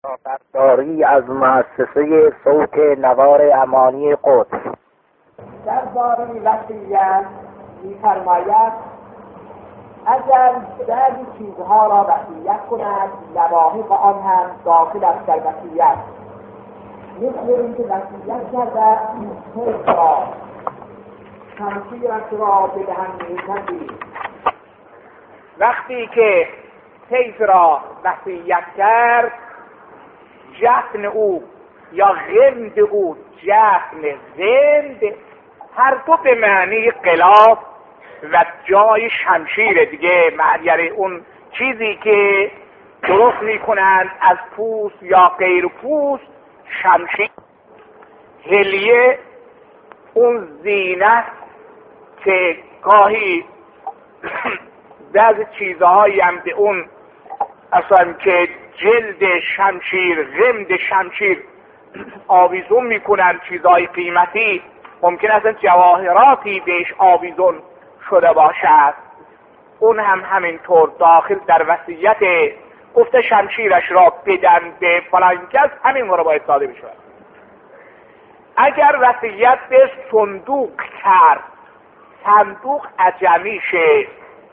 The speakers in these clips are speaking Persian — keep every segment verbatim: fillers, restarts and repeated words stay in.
خبرداری از مؤسسه صوت نوار امانی قدس. درباره وصیت می‌فرماید اگر بعضی چیزها را وصیت کند لواحق آن هم داخل است در وصیت، مثل اینکه وصیت کرده حیث را شمشیرش را بدهند می‌کردی. وقتی که حیث را وصیت کرد، جفن او یا غمد او، جفن غمد هر دو به معنی غلاف و جای شمشیر دیگه، یعنی اون چیزی که درست میکنند از پوست یا غیر پوست، شمشیر. هلیه اون زینت که گاهی بعضی چیزهایی هم به اون اصلا که جلد شمشیر، غمد شمشیر آویزون میکنن، چیزهای قیمتی، ممکن است جواهراتی بهش آویزون شده باشد، اون هم همینطور داخل در وصیت گفته شمشیرش را بدن به فلان کس، همین رو باید داده بشود. اگر وصیت به صندوق کرد، صندوق عجمیشه،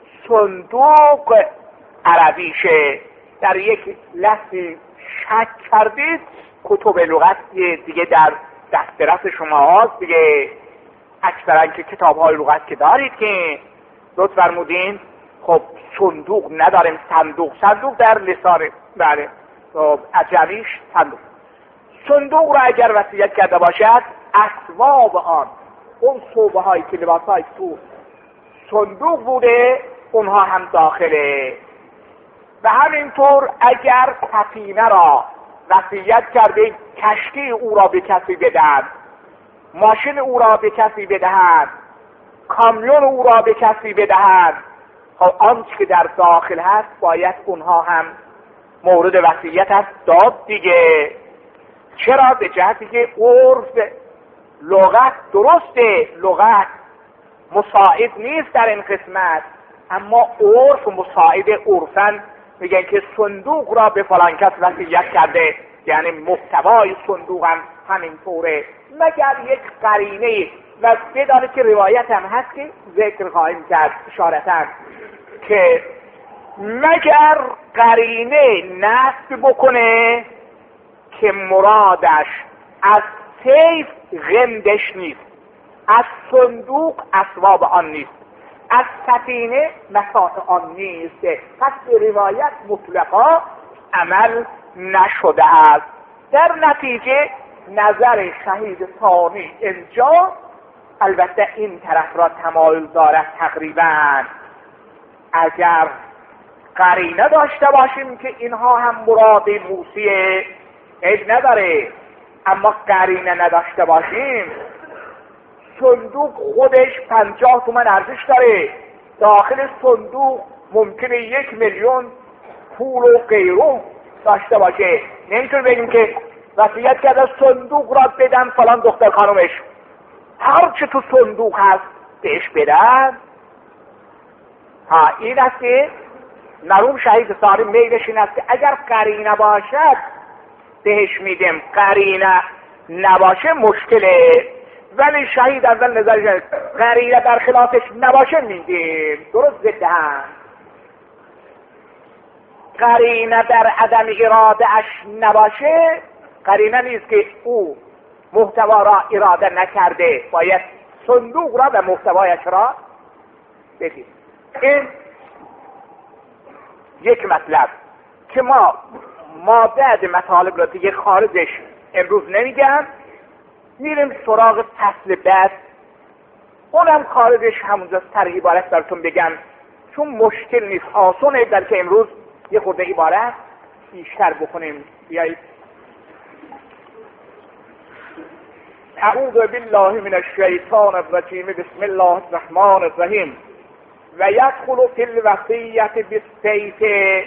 صندوق عربیشه، در یک لحظه شک کردید کتب لغت دیگه در دسترس شما هست دیگه، اکثرا که کتاب های لغت که دارید که لطف فرمودین، خب صندوق نداریم، صندوق صندوق در لسان بله عجمیش صندوق. صندوق را اگر وصیت کرده باشد، اسباب آن، اون صوبه هایی که لباس های تو صندوق بوده، اونها هم داخله. و همینطور اگر سفینه را وصیت کرده، کشتی او را به کسی بدهند، ماشین او را به کسی بدهند، کامیون او را به کسی بدهند، خب آنچه که در داخل هست باید اونها هم مورد وصیت است داد دیگه. چرا؟ به جهتی که عرف لغت درسته، لغت مساعد نیست در این قسمت، اما عرف مساعد عرفن میگن که صندوق را به فلان کس وصیت کرده، یعنی محتوای صندوق هم همینطوره، مگر یک قرینه. و بدانید که روایت هم هست که ذکر خواهیم کرد اشارتاً که مگر قرینه نصب بکنه که مرادش از سیف غمدش نیست، از صندوق اسباب آن نیست، از سفینه متاع آن نیست، پس به روایت مطلقا عمل نشده است. در نتیجه نظر شهید ثانی اینجا البته این طرف را تمایل دارد تقریبا، اگر قرینه داشته باشیم که اینها هم مراد موسیه عیب نداره، اما قرینه نداشته باشیم، صندوق خودش پنجاه تومن ارزش داره، داخل صندوق ممکنه یک میلیون پول و غیره داشته باشه، نمیتونیم بگیم که وصیت کرده صندوق را بدن فلان دختر خانومش، هر چه تو صندوق هست بهش بدن. ها این است که مرحوم شهید ثانی میلش این است که اگر قرینه باشد بهش میدیم، قرینه نباشه مشکله. ولی شهید اول نظرش قرینه در خلافش نباشه میدیم، درست ضد هم. قرینه در عدم اراده اش نباشه، قرینه نیست که او محتوا را اراده نکرده، باید صندوق را و محتوایش را بدیم. این یک مطلب که ما مادد مطالب را دیگه خارجش امروز نمیگم، میریم سراغ فصل بعد، اونم خارجش همونجا سر عبارت براتون بگم، چون مشکل نیست، آسونه، بلکه امروز یه خورده عبارت بیشتر بکنیم. بیایید اعوذ بالله من الشیطان الرجیم، بسم الله الرحمن الرحیم. و یدخل فی الوصیة بالسیف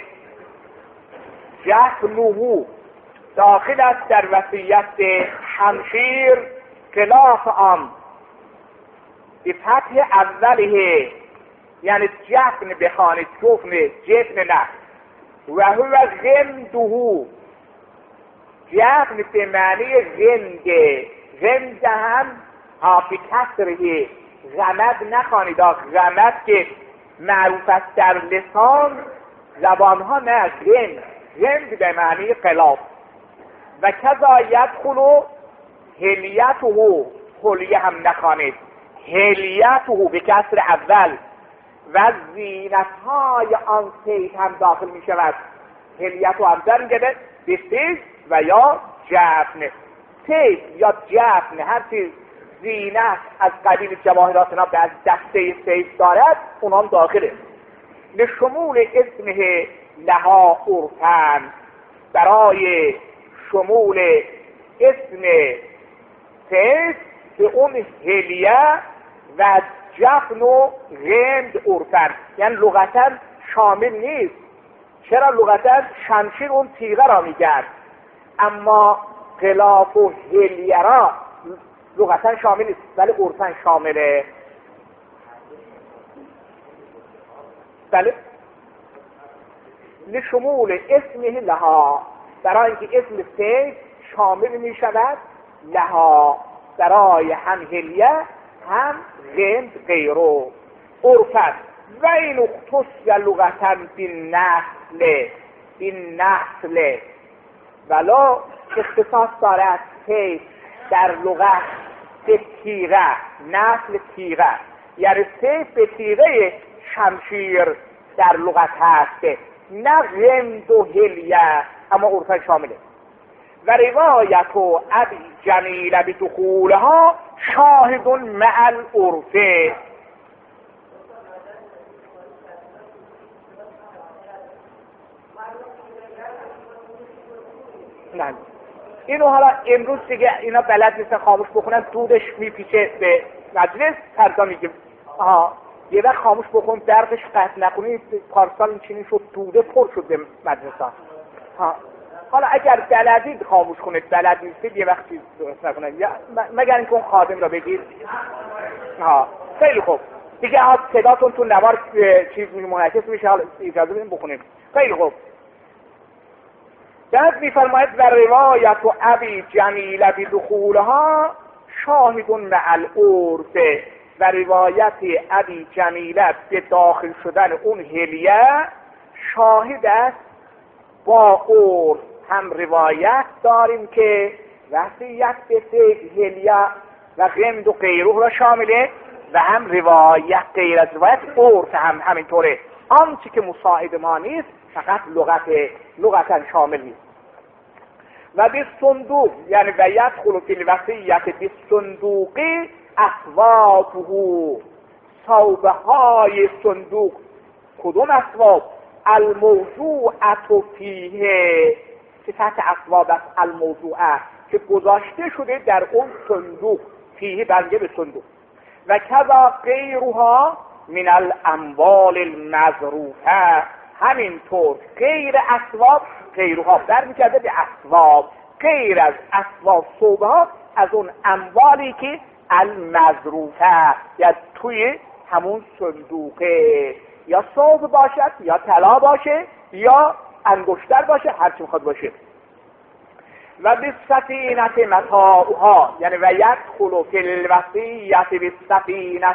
جفنه، داخل است در وصیت شمشیر خلاف آن، به فتح اوله، یعنی جفن بخوانید، جفن جفن نه، و هو غمده، جفن به معنی غمده، غمده هم به کسره غمد نخوانید، غمد که معروف است در لسان زبان ها نه، غمد غمد به معنی غلاف. و کذا یدخل هلیته، حلیه هم نخوانید، هلیته به کسر اول و زینت های آن صید هم داخل می شود. هلیت و هم در میگه به صید و یا جفن. صید یا جفن هر چیز زینت از قبیل جواهرات اینا به از دسته صید دارد اون هم داخله. لشمول اسمه لها عرفن، برای شمول اسم صید به اون هلیه و جفن و غمد عرفن، یعنی لغتا شامل نیست. چرا لغتا شمشیر اون تیغه را میگرد، اما غلاف و هلیه را لغتا شامل نیست ولی عرفن شامله. بله لشمول اسمه لها، برای اینکه اسم صید شامل می شود لها، برای هم هلیه هم غمد غیرو عرفن. و این اختص لغتا بین نسل، بین نسل ولا اختصاص دارد صید در لغت به تیغه، نسل تیغه، یعنی صید به تیغه شمشیر در لغت هست، نه غمد و هلیه، اما عرفن شامله. و روایت و ابی جمیله بدخولها شاهد مع العرف. نه اینو حالا امروز دیگه اینا بلد نیستن خاموش بخونن، دودش میپیچه به مجلس. فردا میگه آها یه وقت خاموش بخون درقش قطع نکنید، پارسال این چینی شد دوده پر شد به مجلس ها. حالا اگر بلدید خاموش کنید، بلد نیستید یه وقت چیز درست نکنید، یا مگر اینکه اون خادم را بگید. ها خیلی خوب دیگه، ها صداتون تو نوار چیز منعکس میشه، حالا اجازه بدین بخونید. خیلی خوب. بعد میفرماید و روایت و ابی جمیله بدخولها شاهد مع العرف، و روایت ابی جمیله به داخل شدن اون هلیه شاهد است با عرف. هم روایت داریم که وصیت به صید هلیه و غمد و غیره را شامله، و هم روایت غیر از روایت عرف هم همینطوره. آنچه که مساعد ما نیست فقط لغت لغتا شامل نیست. و به صندوق یعنی و یدخل فی الوصیت به صندوق اصوابه، صوبه های صندوق. کدوم اصواب؟ الموضوعه فیه، که تحت اصواب است الموضوعه که گذاشته شده در اون صندوق، فیه برگه به صندوق. و کذا غیرها من الاموال المظروفه، همینطور غیر اسباب، غیرها برمیگرده به اسباب، غیر از اسباب صوبه ها از اون اموالی که المظروفه، یا توی همون صندوقه، یا صوب باشد یا طلا باشه یا انگشتر باشه، هر چی میخواد باشه. و بالسفینه متاعها، یعنی و یدخل فی الوصیت بالسفینه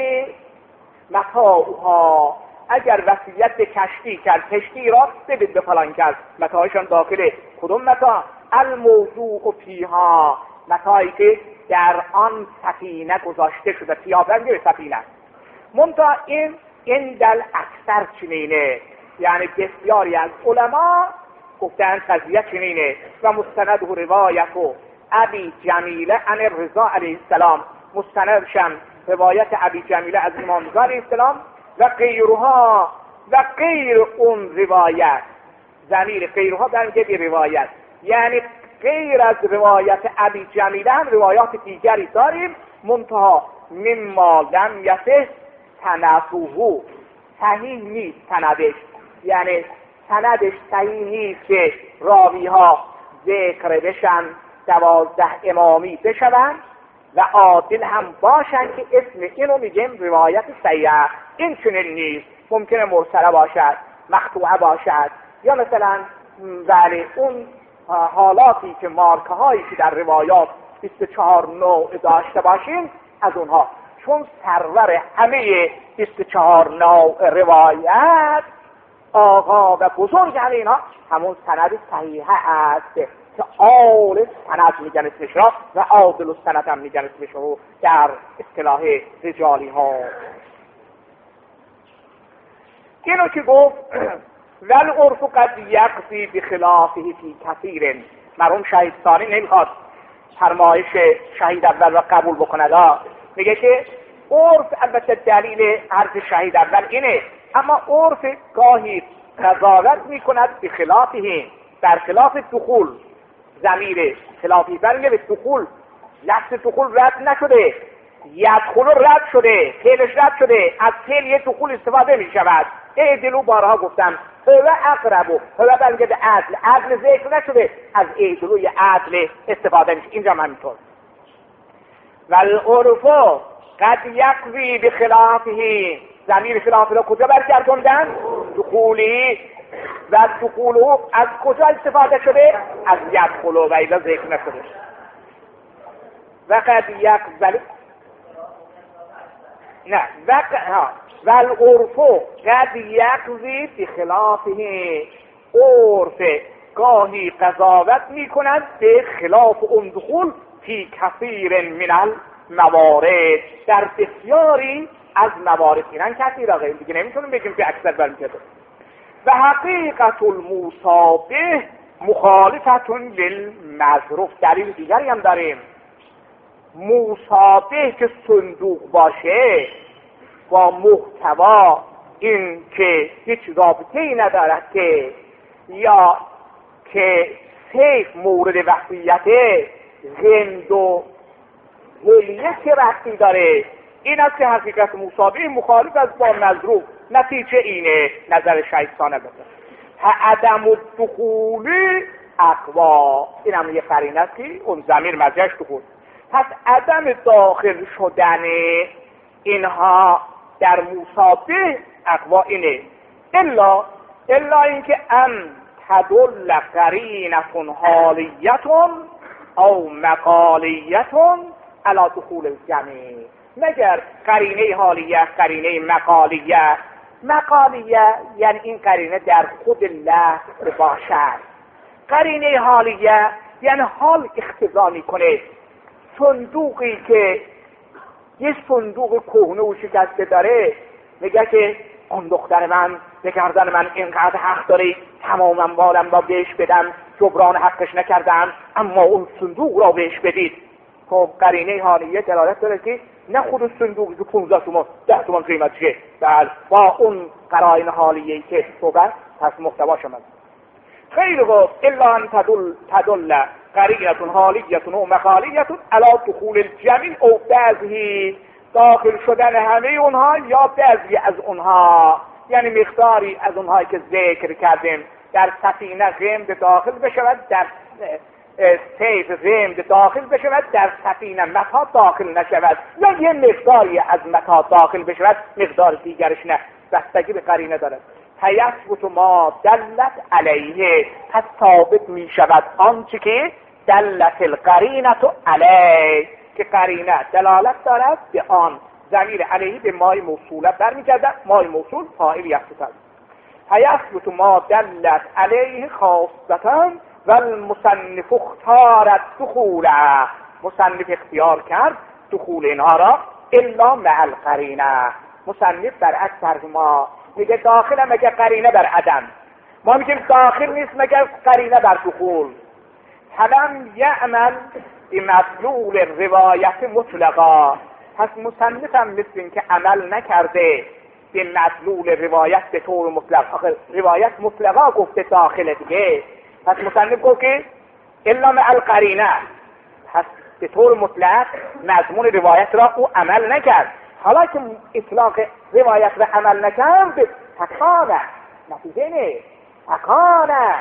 متاعها، اگر وصیت به کشتی کرد، کشتی را بدید به فلان کرد، متاعشان داخله. کدوم متاع؟ الموضوع فیها، متاعی که در آن سفینه گذاشته شده، فیها برگه سفینه. منتها این این دل اکثر چنینه، یعنی بسیاری از علما گفتن قضیه چنینه. و مستند و روایت و ابی جمیله عن رضا علیه السلام، مستندشم روایت ابی جمیله از امام رضا علیه السلام. و غیرها، و غیر اون روایت، ضمیر غیرها برمیگه به روایت، یعنی غیر از روایت ابی جمیله هم روایات دیگری داریم، منتها مما لم یصح سندهو، صحیح نیست سندش، یعنی سندش صحیح نیست که راوی ها ذکر بشن، دوازده امامی بشون و عادل هم باشن که اسم اینو میگیم روایت صحیحه. این چنین نیست، ممکنه مرسله باشد، مقطوعه باشد، یا مثلا ولی اون حالاتی که مارکه هایی که در روایات بیست و چهار نوع داشته باشیم از اونها، چون سرور همه بیست و چهار نوع روایت آقا و بزرگ همه اینا همون سند صحیحه است که آل سند میگن اسمش را و عادل السند هم میگن اسمش رو در اصطلاح رجالی ها. اینو که گفت والعرف قد یقضی بخلافه فی کثیر، مرحوم شهید ثانی نمیخواد فرمایش شهید اول را قبول بکند، میگه که عرف البته دلیل عرض شهید اول اینه، اما عرف گاهی قضاوت میکند بخلافه، در خلاف دخول، ضمیر خلافی برگه به دخول، لفظ دخول رد نشده، یدخل رد شده، فعلش رد شده، از فعل یه دخول استفاده میشود. اعدلو بارها گفتم هو اقربو، هو برگه به عدل، عدل ذکر نشده، از اعدلوی عدل استفاده میشه، اینجا هم همینطور. والعرف قد یقضی بخلافه، ضمیر خلافه را کجا برگردوندن؟ دخولی، و دخولو از کجا استفاده شده؟ از یدخلو و ایلا ذکر نشده. و قد یقضی نه وقت ها والعرف قد یقضی بخلافه، عرف گاهی قضاوت میکنند به خلاف اون دخول فی کثیر من الموارد، در بسیاری از موارد. اینن کثیر آقا دیگه نمیتونیم بگیم که اکثر برمیگرده. و حقیقت المصابه مخالفتون للمظروف، دلیل دیگری هم داریم. مصابه که صندوق باشه با محتوا، این که هیچ رابطه‌ای ندارد که یا که سیف مورد وقتیت غمد و ولیه که رفتی داره، این است که حقیقت مصابه مخالف از با مظروف. نتیجه اینه نظر شایستانه بده عدم الدخول اقوا، این هم یه قرینه است که اون ضمیر مرجعش دخول. پس عدم داخل شدن اینها در مصابه اقوا اینه، الا الا اینکه ام تدل قرینه حالیه او مقالیه علی دخول الجمع، مگر قرینه حالیه، قرینه مقالیه. مقالیه یعنی این قرینه در خود لفظ باشد، قرینه حالیه یعنی حال اقتضا میکنه. صندوقی که یه صندوق کهنه و شکسته داره، میگه که اون دختر من به گردن من اینقدر حق داره، تمام اموالم را بهش بدم، جبران حقش نکردم، اما اون صندوق را بهش بدید. خب قرینه حالیه دلالت داره که نه خود صندوقی که پانزده تومان ده تومان قیمتشه، بل با اون قرائن حالیه‌ای که صحبت پس محتواش من خیلی گفت الا ان تدل تدل قرینه حالیه و مقالیه علی دخول الجمع او بعضی، داخل شدن همه اونها یا بعضی از اونها، یعنی مقداری از اونهایی که ذکر کردیم در سفینه غمد داخل بشود، در سیف غمد داخل بشود، در سفینه متا داخل نشود، یا یه مقداری از متا داخل بشود، مقدار دیگرش نه، بستگی به قرینه دارد. فیثبت ما دلت علیه، پس ثابت می شود آنچه که دلت القرینه علیه، که قرینه دلالت دارد به آن. ضمیر علیه به مای موصوله برمیگردد، مای موصول فاعل یثبت. فیثبت ما دلت علیه خاصتا و المصنف اختار الدخول، مصنف اختیار کرد دخول اینها را الا مع القرینه. مصنف برعکس از ما میگه داخل مگه قرینه بر عدم، ما میگیم داخل نیست مگر قرینه بر دخول. فلم یعمل بمطلوب روایت مطلقا، پس مصنف هم مثل این که عمل نکرده به مطلوب روایت به طور مطلق. آخر روایت مطلقا گفته داخل دیگه، پس مصنف گفت که الا مع القرینه، پس به طور مطلق مضمون روایت را او عمل نکرد. حالا که اطلاق روایت را عمل نکرد، تکانه نتیجه نه تکانه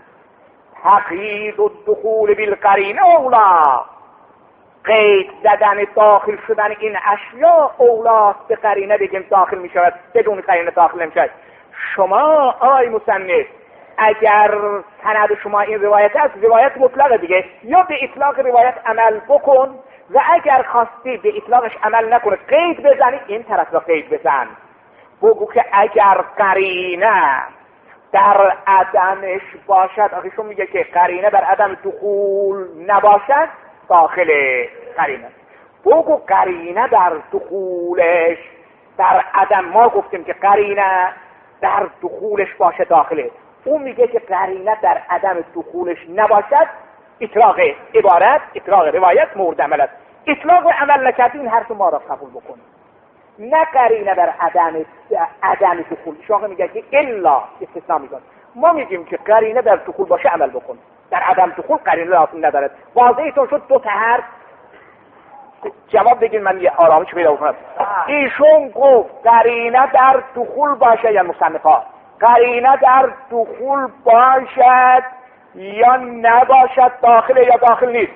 تقیید الدخول بالقرینه اولا، قید زدن داخل شدن این اشیاء اولاست به قرینه بگیم داخل می شود، بدون قرینه داخل نمی شود. شما آی مصنف اگر سند شما این روایت است، روایت مطلقه دیگه، یا به اطلاق روایت عمل بکن و اگر خواستی به اطلاقش عمل نکنه قید بزنی، این طرف را قید بزن، بگو که اگر قرینه در عدمش باشد. آخیشون میگه که قرینه در عدم دخول نباشد داخل قرینه، بگو قرینه در دخولش در عدم، ما گفتیم که قرینه در دخولش باشه داخله، اون میگه که قرینه در عدم دخولش نباشد، اطلاق عبارت اطلاق روایت مورد عمل است. اطلاق عمل نکردی این حرف ما را قبول بکن، نه قرینه در عدم عدم دخول. شما میگه که الا استثناء میگن، ما میگیم که قرینه در دخول باشه عمل بکن، در عدم دخول قرینه لازم ندارد. واضحتون شد دو تا حرف؟ جواب بگین من یه آرامش پیدا کنم. ایشون گفت قرینه در دخول باشه یا مصنفات قرینه در دخول باشد یا نباشد، داخل یا داخل نیست.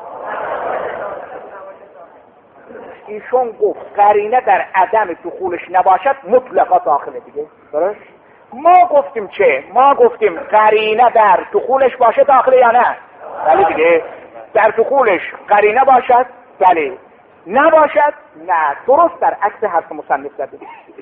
ایشون گفت قرینه در عدم دخولش نباشد مطلقا داخله دیگه، درست؟ ما گفتیم چه؟ ما گفتیم قرینه در دخولش باشه داخله یا نه؟ بله دیگه، در دخولش قرینه باشد بله، نباشد نه. درست در عکس حرف مصنف زده.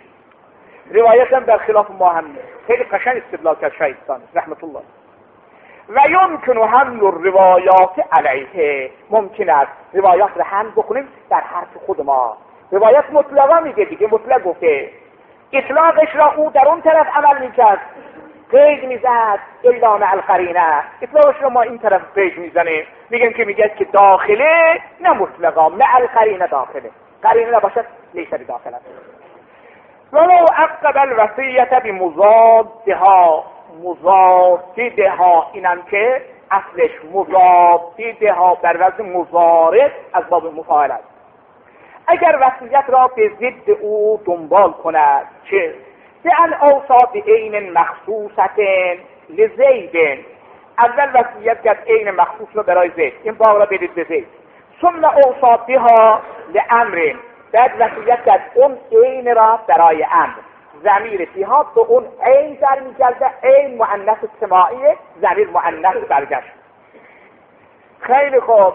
روایت هم در خلاف ما هم خیلی قشنگ استدلال کرد شایستان رحمت الله. و یمکن حمل الروایات علیه، ممکن است روایات رو حمل بکنیم در حرف خود ما. روایت مطلقا میگه دیگه، مطلق گفته، اطلاقش را او در اون طرف عمل میکرد، قید میزد الا مع القرینه، اطلاقش را ما این طرف قید میزنیم، میگن که میگه که داخله، نه مطلقا مع القرینه داخله، قرینه نباشد لیس بداخل است. ولو عقب الوصیت بمضادها، مضادها اینم که اصلش مضادها در وزن مضارع از باب مفاعل است. اگر وصیت را به ضد او دنبال کند، چه به الاوصاف عین مخصوصت لزید، اول وصیت کرد عین مخصوص رو برای زید، این باغ را بدید به زید، ثم اوصافها لامر، بعد وصیت کرد اون عین را برای امر، ضمیر فیها به اون عین در می‌گرده، عین مؤنث سماعی، ضمیر مؤنث برگشت. خیلی خوب،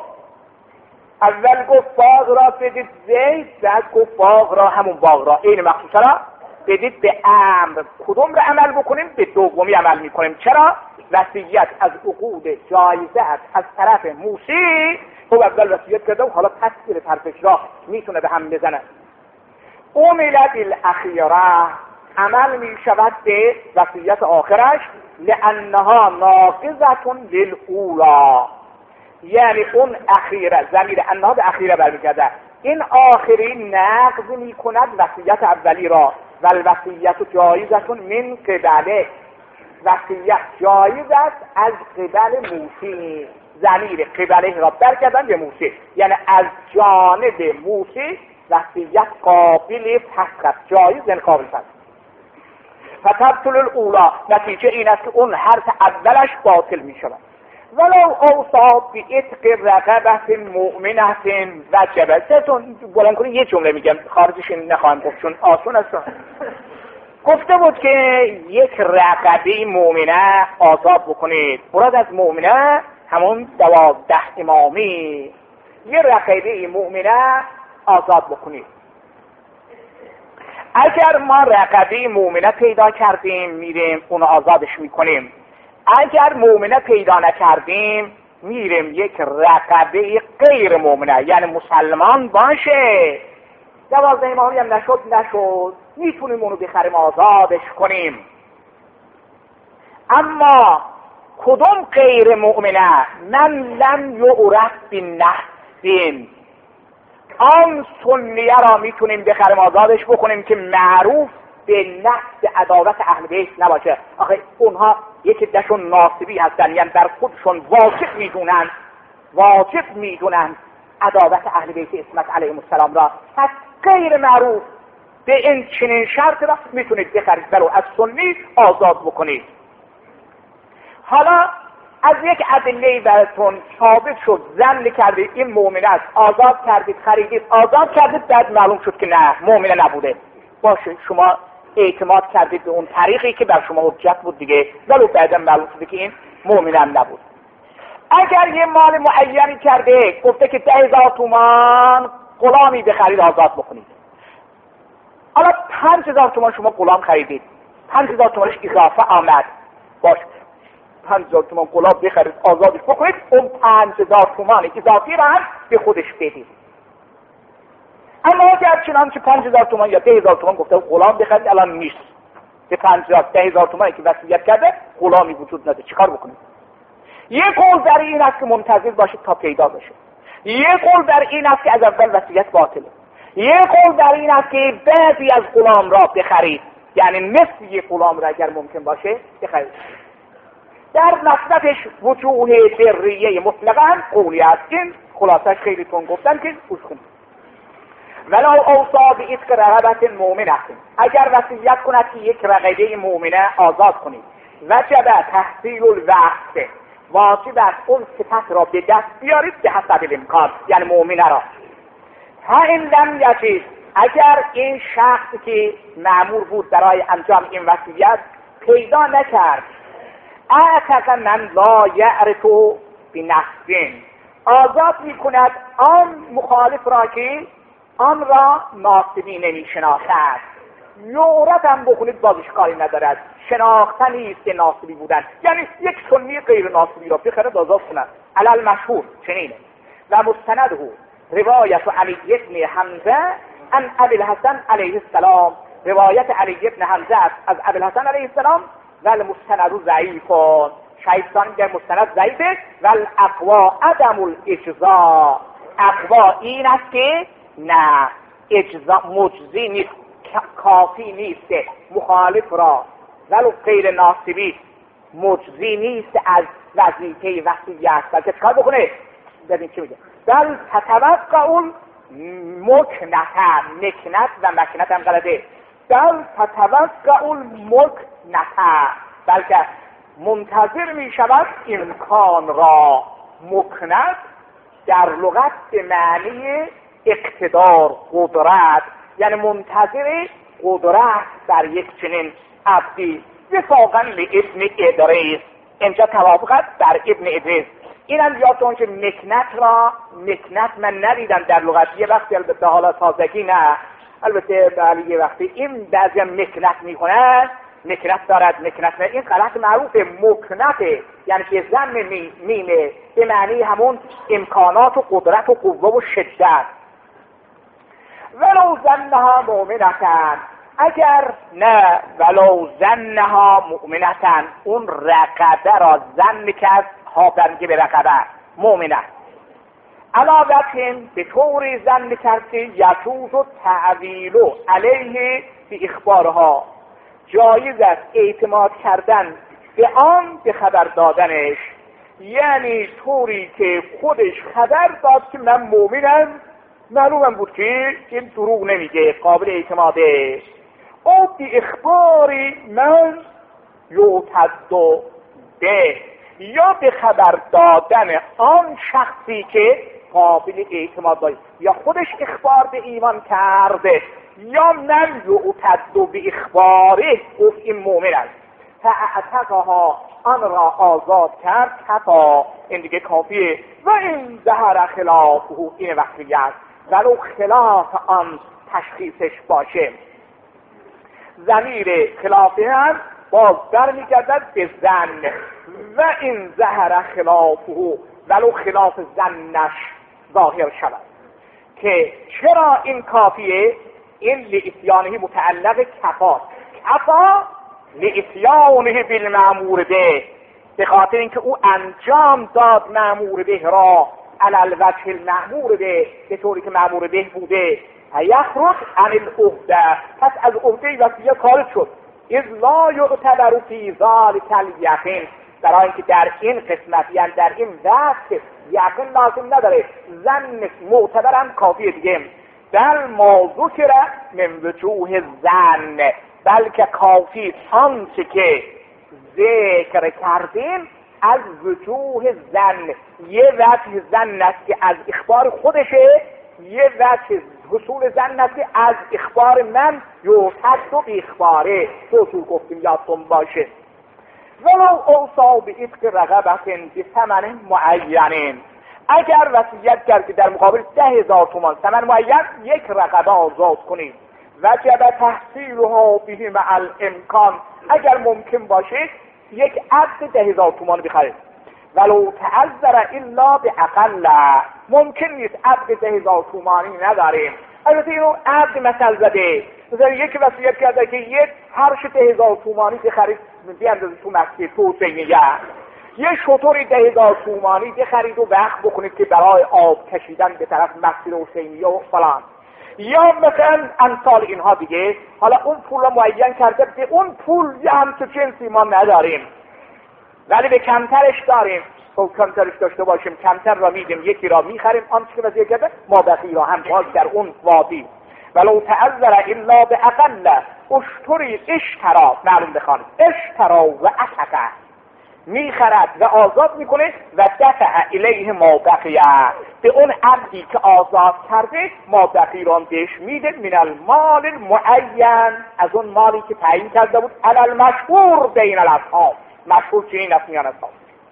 اول گفت باغ را بدید زید، بعد گفت باغ را همون باغ را عین مخصوص را بدید به امر. کدوم را عمل بکنیم؟ به دومی عمل میکنیم. چرا؟ وصیت از عقود جایزه است از طرف موسی. خب اول وصیت کرده و حالا تفسیر طرفش را میتونه به هم بزنه. امیلت الاخیره، عمل می شود به وصیت آخرش، لانها ناقضه للاولی، یعنی اون اخیره، ضمیر انها به اخیره برمیگرده، این آخری نقض می کند وصیت اولی را. و الوصیت جایزه من قبله، وصیت جایز است از قبل موسی، ضمیر قبله را برگردن به موسی، یعنی از جانب موسی وصیت قابل فسخ است، جایز یعنی قابل فسخ. فتبطل الاولی، نتیجه این است که اون حرف اولش باطل می شود. ولو اوصا بعتق رقبه مؤمنه وجب. سهتون بلند کنید یه جمله میگم، خارجش نخواهم گفت چون آسون است. گفته بود که یک رقبه مؤمنه آزاد بکنید. مراد از مؤمنه همون دوازده امامی، یه رقبه مؤمنه آزاد بکنید. اگر ما رقبه مؤمنه پیدا کردیم میریم اون آزادش میکنیم، اگر مؤمنه پیدا نکردیم میریم یک رقبه غیر مؤمنه، یعنی مسلمان باشه، دوازده امامی هم نشد نشد میتونیم اونو بخریم آزادش کنیم. اما کدوم غیر مؤمنه؟ من لم یعرف بالنحس، آن سنیه را میتونیم بخریم آزادش بکنیم که معروف به نحس عداوت اهل بیت نباشه. آخه اونها یکی دشون ناصبی هستن، یعنی در خودشون واجب میدونن واجب میدونن عداوت اهل بیت اسمت علیهم السلام را، پس غیر معروف به این چنین شرط را میتونید بخرید برو از سنی آزاد بکنید. حالا از یک ادله براتون ثابت شد، ظن کردید این مؤمنه است، آزاد کردید، خریدید، آزاد کردید، بعد معلوم شد که نه مؤمنه نبوده، باشه شما اعتماد کردید به اون طریقی که بر شما حجت بود دیگه، ولو بعدا معلوم شده که این مؤمنم نبود. اگر یه مال معینی کرده گفته که ده هزار تومان غلامی بخرید آزاد بکنید، حالا پنج هزار تومان شما غلام خریدید، پنج هزار تومانش اضافه آمد، باش پنج هزار تومان غلام بخرید آزادش بکنید، اون پنج هزار تومان اضافی را هم به خودش بدید. اما اگر چنانچه پنج هزار تومان یا ده هزار تومان گفته غلام بخرید الان نیست، به پنج هزار ده هزار تومانی که وصیت کرده غلامی وجود نداره، چیکار بکنید؟ یک قول در این است که منتظر باشید تا پیدا بشه، یک قول در این است که از اول وصیت باطله، یک قول در این است که بعضی از غلام را بخرید، یعنی نصف یک غلام را اگر ممکن باشه بخرید. در نسبتش وجوه بریه مطلقاً قولی است. این خلاصش خیلی تون گفتن که گوش کنید. ولو اوصا بعتق رقبة مؤمنة، اگر وصیت کند که یک رقبه مؤمنه آزاد کنید، وجب تحصیل الوقت، واجب است اون صفت را به دست بیارید به حسب الامکان، یعنی مؤمنه را. فإن لم یجد، اگر این شخص که مأمور بود برای انجام این وصیت پیدا نکرد، اعتق من لا یعرف بنفس، آزاد میکند آن مخالف را که آن را ناصبی نمیشناسد. یورت هم بخونید بازش کاری ندارد، شناختن نیست که ناصبی بودن، یعنی یک سنی غیر ناصبی را بخرد آزاد کند. علل مشهور چنینه. و مستنده روایت علی ابن حمزه عن ابی الحسن علیه السلام، روایت علی ابن حمزه از ابی الحسن علیه السلام، ولی مستند ضعیف، شایستان در مستند ضعیفه. ولی اقوا عدم الاجزاء، اقوا این است که نه اجزاء مجزی نیست، کافی نیست مخالف را ولو غیر ناصبی مجزی نیست از وظیفه وصیت، بلکه چکار بکنه؟ ببین چی میگه، بل تتوقع المکنة، مکنت و مکنت هم غلطه، بل تتوقع المکنة، بلکه منتظر می شود امکان را. مکنت در لغت به معنی اقتدار، قدرت، یعنی منتظر قدرت در یک چنین عبدی. وفاقا لابن ادریس، اینجا توافقت در ابن ادریس. این هم یادتون که مکنت را، مکنت من ندیدم در لغت، یه وقتی البته حالا تازگی نه، البته بله یه وقتی این بعضی هم مکنت میکنه، مکنت دارد مکنت نه، این غلط معروف مکنته، یعنی که زن میمه به معنی همون امکانات و قدرت و قوه و شدت. ولو ظنها مؤمنتن، اگر نه ولو ظنها مؤمنتن، اون رقبه را ظن کرد، ها برمیگه به رقبه مؤمنه، علاوه به طور ظن کرد که یجوز و تعویل علیه به اخبارها، جایز است اعتماد کردن به آن به خبر دادنش، یعنی طوری که خودش خبر داد که من مؤمنم، معلومم بود که این دروغ نمیگه، قابل اعتماده، او به اخباری من یعتد به، یا به خبر دادن آن شخصی که قابل اعتماد داره، یا خودش اخبار به ایمان کرده، یا من یعتد به اخباره گفت این مؤمن است، فاعتقها آن را آزاد کرد، کفا این دیگه کافیه. و این ظهر خلافه، این وقتیت ولو خلاف آن تشخیصش باشه، ضمیر خلافه هم باز در میگردد به ظن. و این ظهر خلافه، ولو خلاف ظنش ظاهر شود، که چرا این کافیه؟ این لاتیانه متعلق کفا، کفا لاتیانه بالمأمور به، به خاطر اینکه او انجام داد مأمور به را علی الوجه المأمور به، به طوری که مأمور به بوده، یخرج عن العهده، پس از عهده وصیت خارج شد. اذ لا یعتبر فی ذلک الیقین، برای اینکه در این قسمت، یعنی در این وقت یقین لازم نداره، ظن معتبرم کافیه دیگه. بل ما ذکر من وجوه ظن، بلکه کافی آنچه که ذکر کردیم از وجوه ظن، یه وجه ظن است که از اخبار خودشه، یه وجه حصول زنتی از اخبار من یوصد و اخباره تو اصول گفتیم یادتون باشه. ولو اوصا به عتق رقبه بثمن معین، اگر وصیت کرد که در مقابل ده هزار تومان ثمن معین یک رقبه آزاد کنید، وجب تحصیلها به مع الامکان، اگر ممکن باشه یک عبد ده هزار تومان بخرید. ولو تعذر الا باقل، ممکن نیست عبد ده هزار تومانی نداریم. البته اینو عبد مثل زده، مثلا یکی وصیت کرده که یک فرش ده هزار تومانی بخرید بیاندازید تو مسجد تو حسینیه، یه شطوری ده هزار تومانی بخرید و وقت بکنید که برای آب کشیدن به طرف مسجد حسینیه و فلان. یا مثلا امثال اینها دیگه. حالا اون پول رو معین کرده، به اون پول یه همچه جنسی ما نداریم ولی به کمترش داریم، خب کمترش داشته باشیم کمتر را میدیم، یکی را میخریم آنچه که وضعیت کرده ما بقیه را هم باز در اون وادی. ولو تعذر الا باقل اشتری اشترا، معلوم بخوانید اشترا و اتقه، میخرد و آزاد میکنه و دفع الیه ما بقیه، به اون عبدی که آزاد کرده ما بقیه را بهش میده من المال المعین، از اون مالی که تعیین کرده بود، علی المشهور بین الاصحاب، مشهور چنین است میان اصحاب.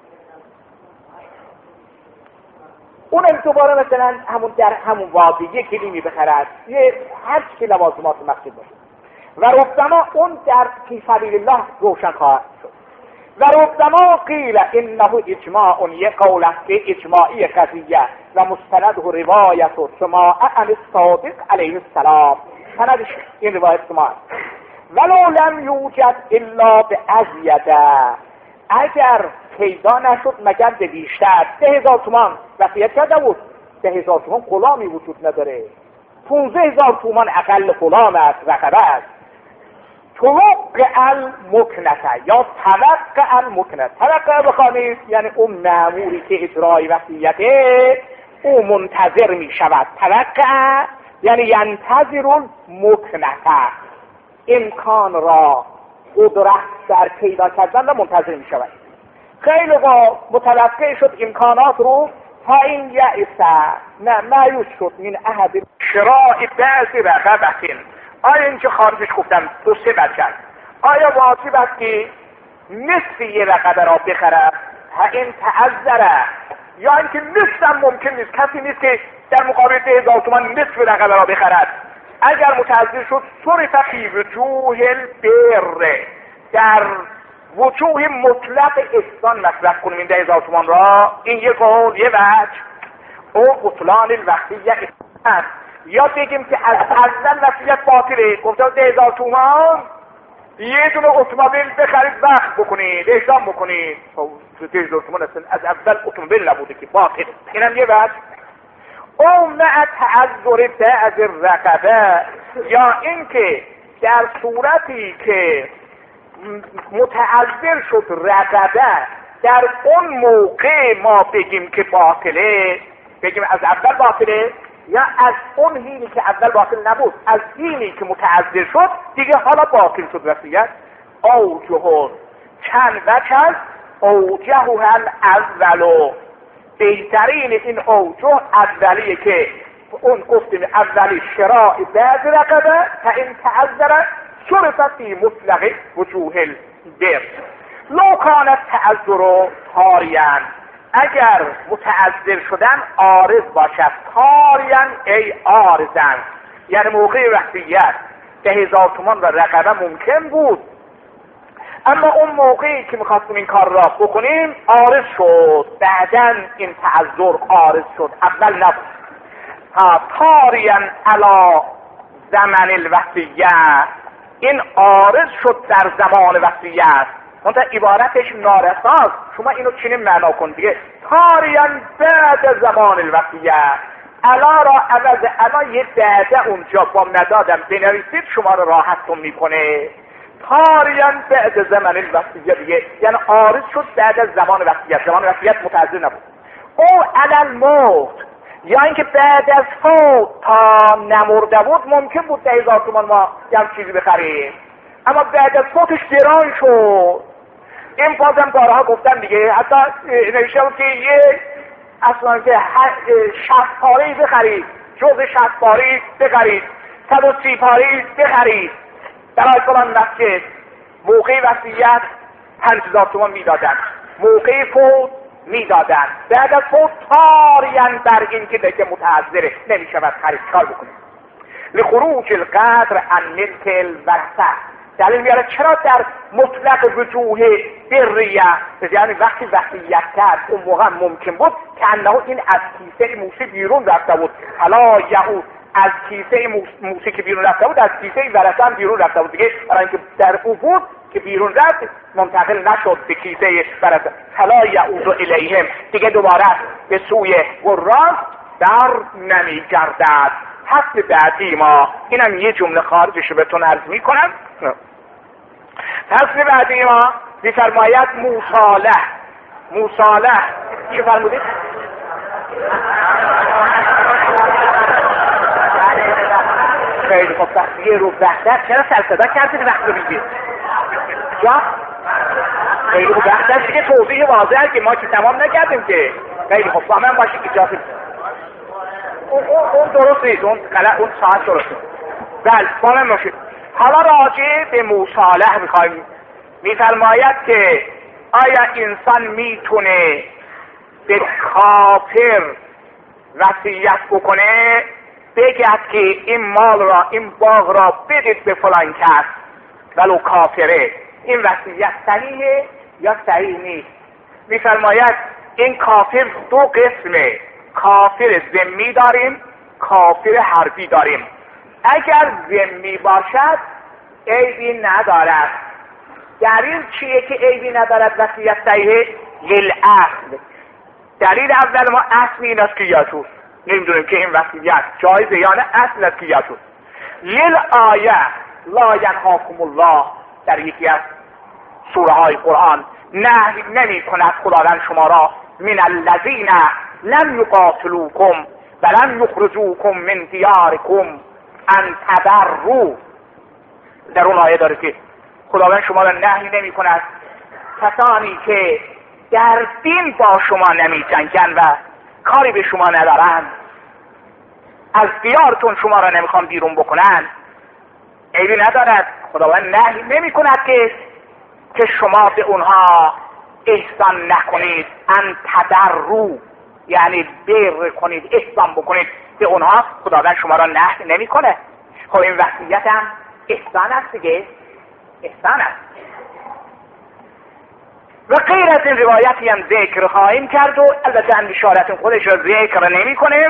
اونم دوباره مثلا همون در همون وادی یک کلیمی بخرد، یه هر چی لوازمات مسجد باشه و ربما اون در فی سبیل الله روشن خواهد شد. و ربما قیل انه اجماع، یک قول است که اجماعی قضیه و مستند و روایت و سماع عن الصادق علیه السلام، سندش این روایت سماع. ولو لم یوجد الا بازیده، اگر پیدا نشد مگر به بیشتر، ده هزار تومان وصیت کرده بود، ده هزار تومان غلامی وجود نداره، پونزده هزار تومان اقل غلام است، رقبه است. توقع المکنته یا توقع المکنته، توقع بخوانید یعنی اون مأموری که اجرای وصیته او منتظر می شود، توقع یعنی ینتظر المکنته، امکان را قدرت در پیدا کردن و منتظر می شود. خیلی با متوقع شد امکانات رو، تا این یعیسه نه مایوس شد من احد شراء بعض رقبه، آیا اینکه خارجش گفتم دو سه بچه، آیا واجب است که نصف یه رقبه را بخرد؟ ها این تعذره، یا اینکه نصف هم ممکن نیست، کسی نیست که در مقابل ده هزار تومان نصف رقبه را بخرد. اگر متعذر شد صرف فی وجوه البر، در وجوه مطلق احسان مصرف کنیم این ده هزار تومان را، این یک قول یه وجه، او بطلان الوصیه است. یا بگیم که از اول وصیت باطله، گفته ده هزار تومان یه دونه اتومبیل بخرید وقت بکنید احسان بکنید، ده هزار تومان از اول اتومبیل نبوده که باطل، اینم یه وجه. او مع تعذر بعض الرقبه، یا اینکه در صورتی که متعذر شد رقبه در اون موقع ما بگیم که باطله، بگیم از اول باطله، یا از اون حینی که اول باطل نبود، از حینی که متعذر شد دیگه حالا باطل شد وصیت. اوجه چند وجه است، اوجه هم اولو، بهترین این اوجه اولیه که اون گفتیم اولی شراء بعض رقبه تا این تعذر صرفت فی مطلق وجوه البر. لو کانت تعذر طاریا، اگر متعذر شدن عارض باشد، طاریا ای عارضن، یعنی موقع وصیت ده هزار تومان و رقبه ممکن بود، اما اون موقعی که میخواستیم این کار را بکنیم عارض شد، بعداً این تعذر عارض شد، اول نبود. ها طاریا علی زمن الوصیه، این عارض شد در زمان وصیت، منتها عبارتش نارساست، شما اینو چنین معنا کن دیگه، طاریا بعد زمان الوصیه، علا را عوض علا یه بعده اونجا با مدادم بنویسید شما رو راحتتون میکنه. طاریا بعد زمان الوصیه دیگه یعنی عارض شد بعد از زمان وصیت، زمان وصیت متعذر نبود. او علی الموت، یا اینکه بعد از فوت تا نمرده بود ممکن بود ده هزار تومان ما یه چیزی بخریم، اما بعد از فوتش گران شد. این بازم بارها گفتم دیگه، حتی نوشته بود که یه اصلا که شصت پاره‌ای بخرید جز شصت پاری بخرید، صد و سی پاری بخرید. برای فلان مسجد موقع وصیت پنج هزار تومان میدادن، موقع فوت میدادن، بعد از فوت تارین بر این که دیگه متعذره نمیشود خرید. کار بکنید لخروج القدر عن ملک الورثه. دلیل میاره چرا در مطلق وجوه بریه، یعنی وقتی وصیت کرد اون موقع ممکن بود که انه این از کیسه موسی بیرون رفته بود، حالا یهود از کیسه موسی که بیرون رفته بود از کیسه ورثه هم بیرون رفته بود دیگه، برای اینکه در او بود که بیرون رفت منتقل نشد به کیسه ورثه. حالا یعود الیهم، دیگه دوباره به سوی وراث در نمیگردد. فصل بعدی ما، اینم یه جمله خارجش رو بهتون عرض میکنم. فصل بعدی ما میفرماید مصالح. مصالح چه فرمودید؟ خیلی خب یه رو بحثر چرا سرصدا کردید وقت رو بگید جا؟ خیلی خب بحثر دیگه توضیح واضحه که ما که تمام نکردیم که. خیلی خب با من باشید اجازه اون, اون, اون درست نیست، اون غلط، اون ساعت درست نیست. بله با من باشید. حالا راجع به مصالح میخوایم. میفرماید که آیا انسان میتونه به کافر وصیت بکنه، بگد که این مال را، این باغ را بدید به فلان کس ولو کافره؟ این وصیت صحیحه یا صحیح نیست؟ میفرماید این کافر دو قسمه، کافر ذمی داریم، کافر حربی داریم. اگر ذمی باشد عیبی ندارد. دلیل چیه که عیبی ندارد وصیت صحیحه؟ للاصل. دلیل اول ما اصل این است که یاتوس نمیدونیم که این وصیت جایزه یا نه، اصل است که یاتوس. للآیه لا ینهاکم الله، در یکی از سوره های قرآن نهی نمی کند خداوند شما را من الذین لم یقاتلوکم ولم یخرجوکم من دیارکم ان تبروا. در اون آیه داره که خداوند شما را نهی نمی کند کسانی که در دین با شما نمی جنگن و کاری به شما ندارن، از دیارتون شما را نمیخوان بیرون بکنن، عیبی ندارد. خداوند نهی نمی کند که که شما به اونها احسان نکنید، ان تبروا یعنی بر کنید، احسان بکنید به اونها. خداوند شما را نهی نمی کنه. خب این وصیت هم احسان است دیگه، احسان است. و غیر از این روایتی هم ذکر خواهیم کرد و البته هم اشارت خودش را ذکر نمی کنه.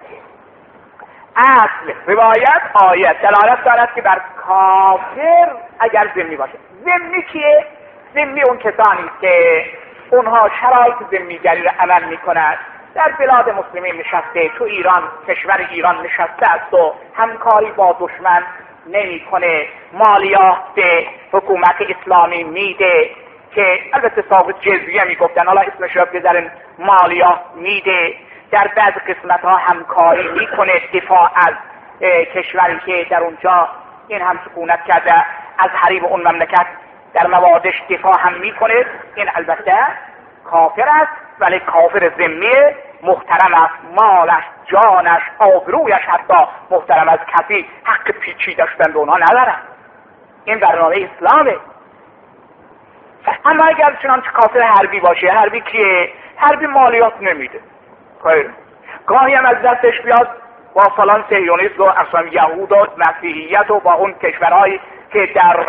اصل روایت آیت دلالت دارد که بر کافر اگر ذمی باشه. ذمی کیه؟ ذمی اون کسانی که اونها شرایط ذمیگری را عمل می کند، در بلاد مسلمین نشسته، تو ایران، کشور ایران نشسته است و همکاری با دشمن نمی کنه، مالیات به حکومت اسلامی میده که البته صاحب جزیه میگفتن، حالا اسمش را بذارن، مالیات میده، در بعض قسمت ها همکاری میکنه، دفاع از کشوری که در اونجا این هم سکونت کرده از حریب اون مملکت در موادش دفاع هم میکنه. این البته کافر است، ولی کافر ذمی محترم است، مالش، جانش، آبرویش حتی محترم است، کسی حق پیچی داشتن به اونها ندارن. این برنامه اسلامه. اما اگر چنانچه کافر حربی باشه، حربی کیه؟ حربی مالیات نمیده، خیر گاهی هم از دستش بیاد با فلان صهیونیست و اصلا یهود و مسیحیت و با اون کشورهایی که در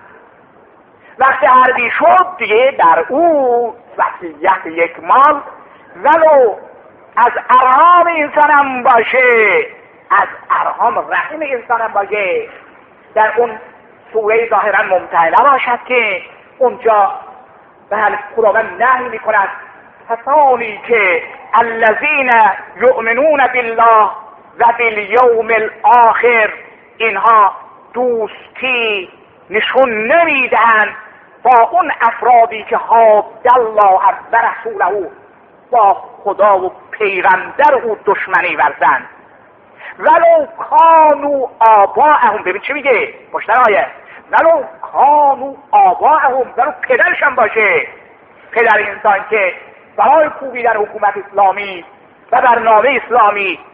وقت حربی شد دیگه در او وصیت یک مال ولو از ارحام انسان هم باشه، از ارحام رحم انسان هم باشه، در اون سوره ظاهرا ممتحنه باشد که اونجا به حال خداوند نهی میکند کسانی که الذین یؤمنون بالله و بالیوم الاخر، اینها دوستی نشون نمیدهند با اون افرادی که حاد الله و رسوله، با خدا و پیغمبر او دشمنی ورزند. ولو کانوا آباءهم، ببین چی میگه پشت آیه، ولو کانوا آباءهم، ولو پدرشم باشه، پدر انسان که برای کوبیدن حکومت اسلامی و برنامه اسلامی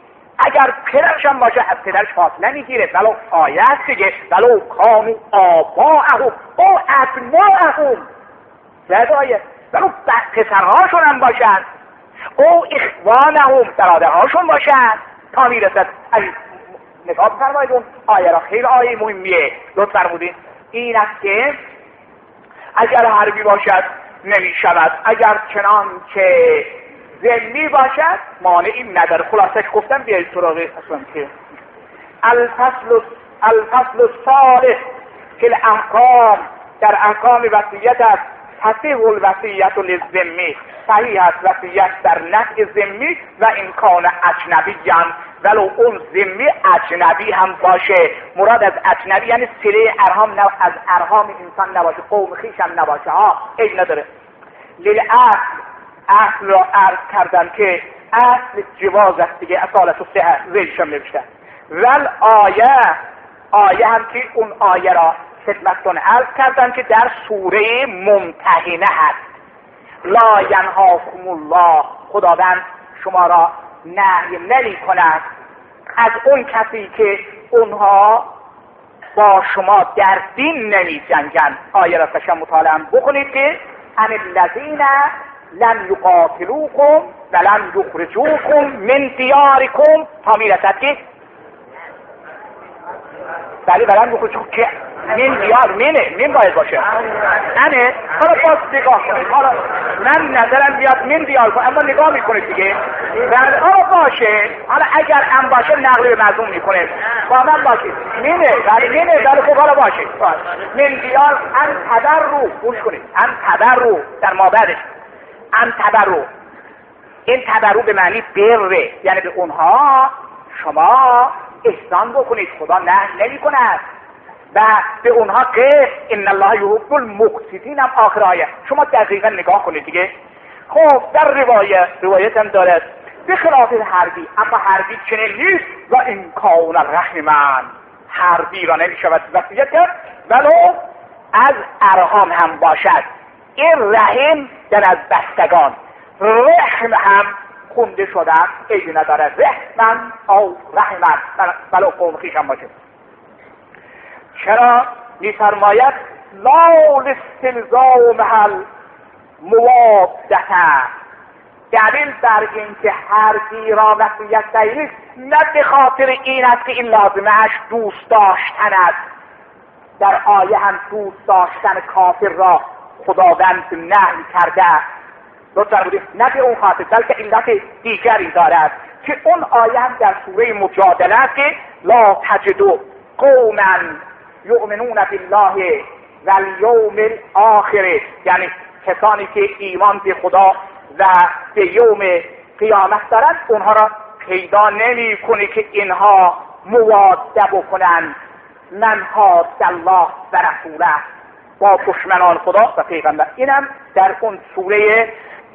اگر پدرش هم باشه از پدرش فاصله میگیره، ولو آیه است دیگه، ولو کانوا آباءهم او ابناءهم، زد آیه، ولو پسرهاشون هم باشن او اخوانهم، برادرهاشون باشن تا میرسد. نگاه بفرمایید اون آیه را، خیلی آیه مهمیه، لطف فرمودین. این است که اگر حربی باشد نمی شود، اگر چنان که ذمی باشد مانعی نداره. خلاصش گفتم بیایید سراغ اصلا که الفصل الفصل الثالث که الاحکام، در احکام وصیت است. تصیح الوصیت للذمی، صحیح است وصیت در نفع ذمی و این کان اجنبیان، ولو اون ذمی اجنبی هم باشه. مراد از اجنبی یعنی صله ارحام نه از ارحام انسان نباشه، قوم خویش هم نباشه، ها عیب نداره. للاصل، اصل را عرض کردم که اصل جواز است دیگه، اصالت و صحت زیدش هم نوشته. ول آیه، آیه هم که اون آیه را خدمتتون عرض کردم که در سوره ممتحنه هست. لا ینهاکم الله، خداوند شما را نهی نمی کند از اون کسی که اونها با شما در دین نمی جنگن. آیه را قشنگ مطالعه بکنید که ان الذین لم یقاتلوکم ولم یخرجوکم من دیارکم، تا میرسد که بله بلند بخوشو که من دیار منه من باید باشه انه. حالا باز نگاه کنید، حالا من نظرم بیاد من دیار کنم اما نگاه میکنید دیگه بله. حالا باشه، حالا اگر هم باشه نقل به مضمون میکنه با من باشه منه بله منه بله. خب حالا باشه من دیار ان تبر رو گوش کنید، ان تبر رو در ما بعدش ان تبر رو، این تبر رو به معنی بره، یعنی به اونها شما احسان بکنید، خدا نه نمی کند و به اونها که ان الله یحب المقسطین هم آخر آیه. شما دقیقا نگاه کنید دیگه. خب در روایت روایت هم دارد به خلاف حربی، اما حربی چنین نیست. و این کان رحما، حربی را نمی شود وصیت کرد ولو از ارحام هم باشد. این رحم در از بستگان، رحم هم خونده شده ایدی نداره، رحمن او رحمن ولو قوم خویش هم باشه. چرا میفرماید لا لاستلزام محل موادته، دلیل بر این که حربی را وصیت دهید نه به خاطر این است که این لازمهش دوست داشتن است. در آیه هم دوست داشتن کافر را خداوند نهی کرده، لطفا بودید نه به اون خاطر، بلکه علت دیگری دارد که اون آیه هم در سوره مجادله است که لا تجدوا قوما یؤمنون بالله والیوم الاخر، یعنی کسانی که ایمان به خدا و به یوم قیامت دارند اونها را پیدا نمی کنی که اینها مواده بکنند من حاد الله و رسوله، با دشمنان خدا و پیغمبر. اینم در اون سوره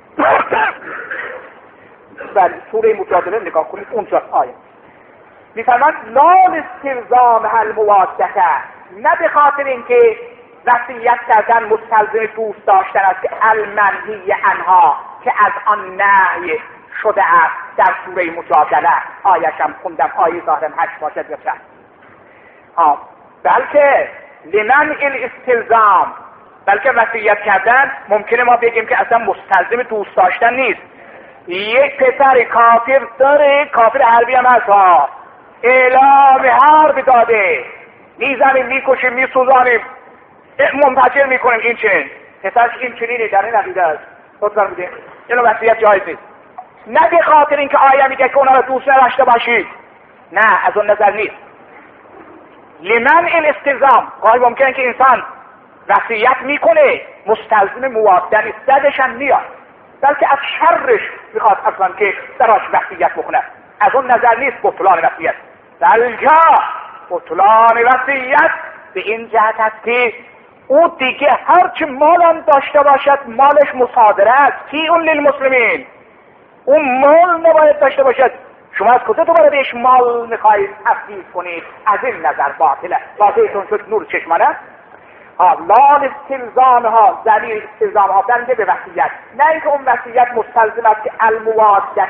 بله سوره مجادله نگاه کنید اونجا آیه میفرماند لا لاستلزام المواده، نه به خاطر اینکه وصیت کردن مستلزم دوست داشتن است که المنهی عنها که از آن نهی شده است. در سوره مجادله آیه‌ش هم خوندم، آیه ظاهرم هشت باشد یا چند ها، بلکه لمن الاستلزام، بلکه وصیت کردن ممکنه ما بگیم که اصلا مستلزم دوست داشتن نیست. یک پسر کافر داره، کافر حربی هم هست ها، اعلام حرب داده، میزنیم میکشیم میسوزانیم منفجر میکنیم، این چنین پسرش این چنینی در این عقیده است. خودتون بودیم اینو وصیت جایز نیست، نه به خاطر اینکه آیه میگه که اونا رو دوست نداشته باشید، نه از اون نظر نیست. لمن الاستلزام، گاهی ممکنه که انسان وصیت میکنه مستلزم مواده نیست، ددش هم میاد، بلکه از شرش میخواد اصلا که دراش وصیت بکنه، از اون نظر نیست بطلان وصیت. بلکه بطلان وصیت به این جهت است که او دیگه هرچی مال هم داشته باشد مالش مصادره است، کی اون للمسلمین، اون مال نباید داشته باشد. شما از کجا دوباره بهش مال میخواهید تفصیل کنید؟ از این نظر باطله، واضحتون شد نور چشمانه. لا استلزام ها، دلیل استلزام ها برنده به وصیت، نه اینکه اون وصیت مستلزم است که الموادته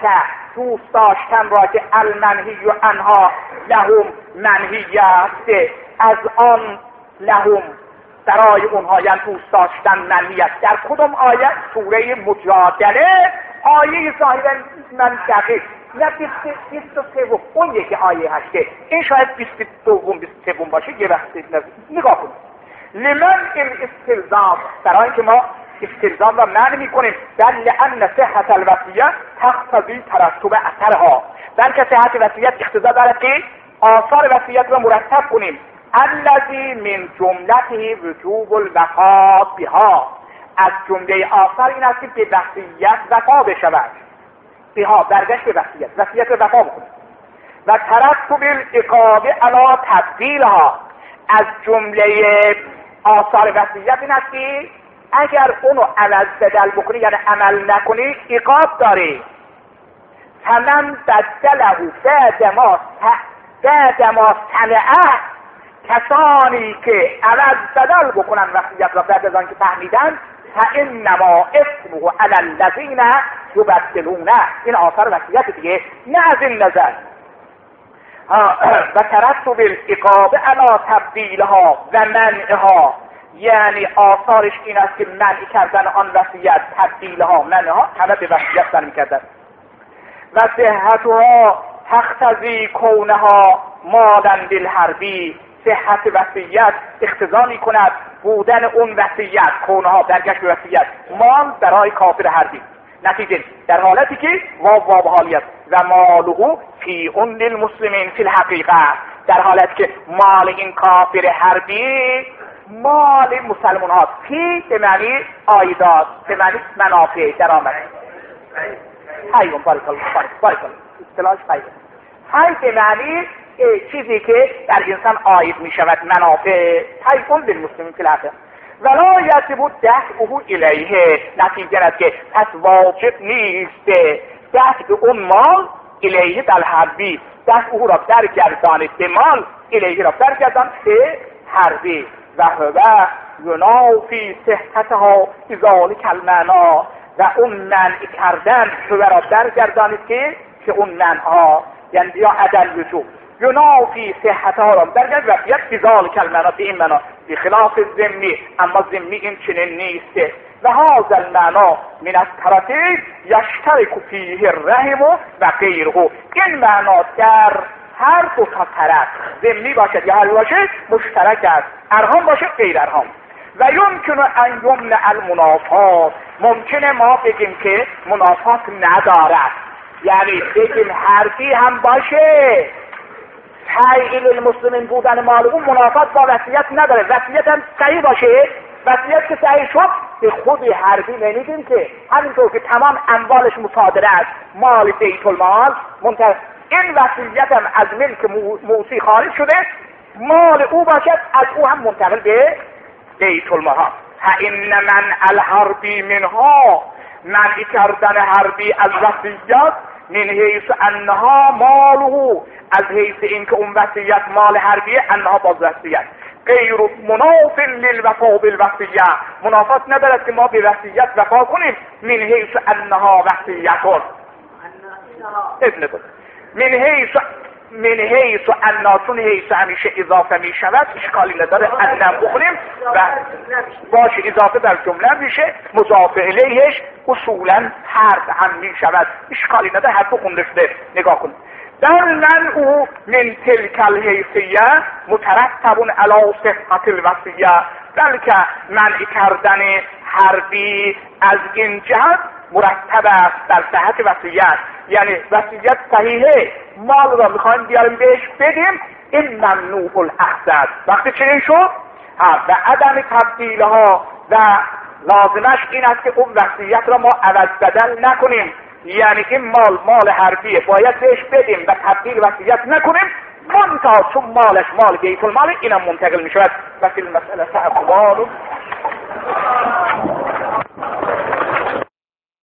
دوست داشتن را که المنهی و انها لهم منهی است، از آن لهم برای اونها، یعنی دوست داشتن منهی است. در کدام آیه؟ سوره مجادله، آیه ظاهرا من دقیق نه بیست و سه اون یکی آیه هشته، این شاید بیست و دو بیست و سه باشه. یه وقت نگاه کنید. لمن این استلزام، برای اینکه ما استلزام را معنی میکنیم، بل لان صحت الوصیه تقتضی ترتب اثرها، بلکه صحت وصیت اقتضا دارد که آثار وصیت را مرتب کنیم. الذی من جملته وجوب الوفا بها، از جمله آثار این است که به وصیت وفا بشود. بها برگشت به وصیت، وصیت را وفا بکنیم. و ترتب العقاب علی تبدیلها، از جمله آثار وصیت این است که اگر اونو عوض بدل بکنی یعنی عمل نکنی عقاب داری. فمن بدله بعد ما بعد ما سمعه، کسانی که عوض بدل بکنن وصیت را بعد از آن که فهمیدن، فانما اسمه علی الذین یبدلونه، این آثار وصیت دیگه، نه از این نظر. و ترتب العقاب علی تبدیلها و منعها، یعنی آثارش این است که منع کردن آن وصیت، تبدیلها، منعها، همه به وصیت منع کردن. و صحتها تقتضی کونها مالا بالحربی، صحت وصیت اقتضا می کند بودن اون وصیت، کونها درگشت به وصیت، مال برای کافر حربی. نتیجه در حالتی که واو واو حالی است و ماله فی اون للمسلمین فی الحقیقه، در حالتی که مال این کافر حربی مال مسلمان ها، فی به معنی آیداد، به معنی منافع، درآمد. حیون بارک الله بارک الله اصطلاحش حیون، حی به معنی چیزی که در انسان آید می شود، منافع. حیون للمسلمین فی الحقیقه ولا یجب دفعه الیه، نتیجه است که پس واجب نیست دفع اون مال الیه در حربی، دفع او را درگردانید به مال، الیه را درگردان به حربی. و هو ینافی صحتها بذلک المعنا، و اون منع کردن هو را درگردانید که که اون منعها یعنی یا عدل وجوب، ینافی صحتها را درگرد وصیت بذلک المعنا، به این معنا، بخلاف ذمی، اما ذمی این چنین نیست. و هذا المعنا من الطرفین یشترک فیه الرحم و غیره، این معنا در هر دو تا طرف، ذمی باشد یا حل باشد، مشترک است، ارحام باشد غیر ارحام. و یمکن ان یمنع المنافات، ممکنه ما بگیم که منافات ندارد، یعنی بگیم حرفی هم باشه، تایل المسلمین بودن مال اون منافات با وصیت نداره، وصیت هم صحیح باشه، وصیت که صحیح شد به خود حرفی نمیدیم که همینطور که تمام اموالش مصادره است، مال بیت المال منتظر، این وصیت هم از ملک موسی خارج شده، مال او باشد، از او هم منتقل به بیت المال. فإن من الحربی منها، منع کردن حربی از وصیت، من حیث انها ماله، از حیث اینکه اون وصیت مال حربیه، انها باز وصیت غیر مناف للوفا بالوصیه، منافات ندارد که ما به وصیت وفا کنیم، من حیث انها وصیتون ابن بود من حیث من حیث انا، چون حیث همیشه اضافه می شود اشکالی نداره، انم بخونیم و باشه اضافه در جمله میشه، مضاف الیهش اصولا حرف هم می شود، اشکالی نداره، حرف خونده شده. نگاه کن، در من او من تلک الحیثیه مترتب علی صحت الوصیه، بلکه منع کردن حربی از این جهت مرتب است در صحت وصیت، یعنی وصیت صحیحه، مال را میخوایم بیاریم بهش بدیم، این ممنوع الاخذ است. وقتی چنین شد و عدم تبدیلها و لازمش این است که اون وصیت را ما عوض بدل نکنیم، یعنی این مال مال حربیه باید بهش بدیم و تبدیل وصیت نکنیم، منتها چون مالش مال بیت المال اینم منتقل میشود و فی المسئله اقوال